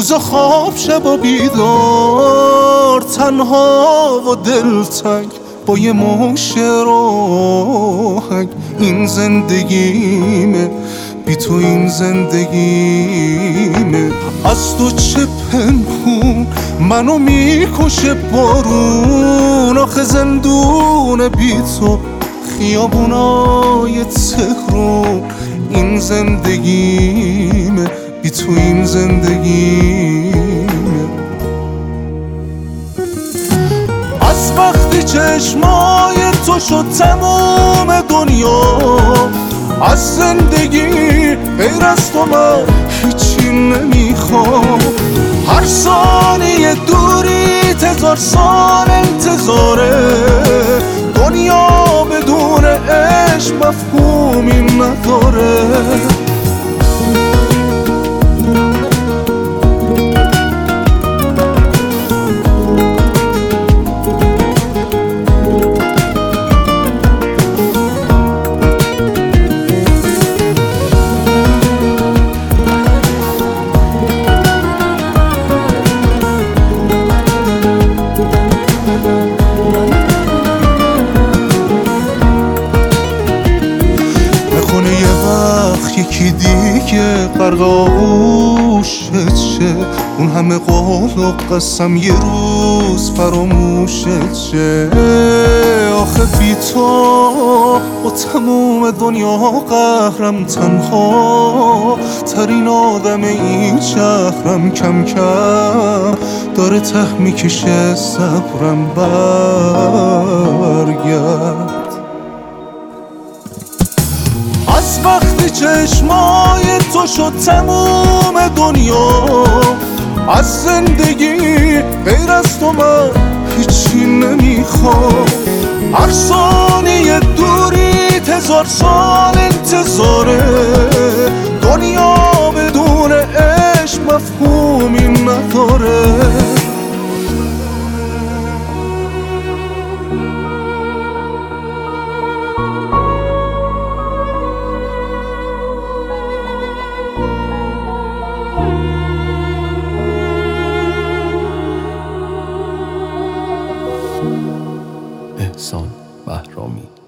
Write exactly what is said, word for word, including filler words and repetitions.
روز خواب شب بیدار، تنها و دلتنگ با یه مش راهنگ. این زندگیمه، بی تو این زندگیمه. از تو چه پنهون منو میکشه بارون، آخه زندون بی تو خیابونای تهرون. این زندگیمه، بی تو این زندگیمه. از وقتی چشمای تو شد تموم دنیا، از زندگی غیر از تو من هیچی نمیخوام. هر ثانیه دوری هزار سال انتظاره، دنیا بدون عشق مفهومی نداره. یکی دیگه غرق آغوشت شه، اون همه قول و قسم یه روز فراموشت شه. آخه بی تو با تموم دنیا قهرم، تنها ترین آدم این شهرم. کم کم داره ته میکشه صبرم، برگرد. از وقتی چشمای تو شد تموم دنیا، از زندگی غیر از تو من هیچی نمیخوام. هر ثانیه دوری هزار سال انتظاره، دنیا بدون عشق مفهومی نداره. احسان بهرامی.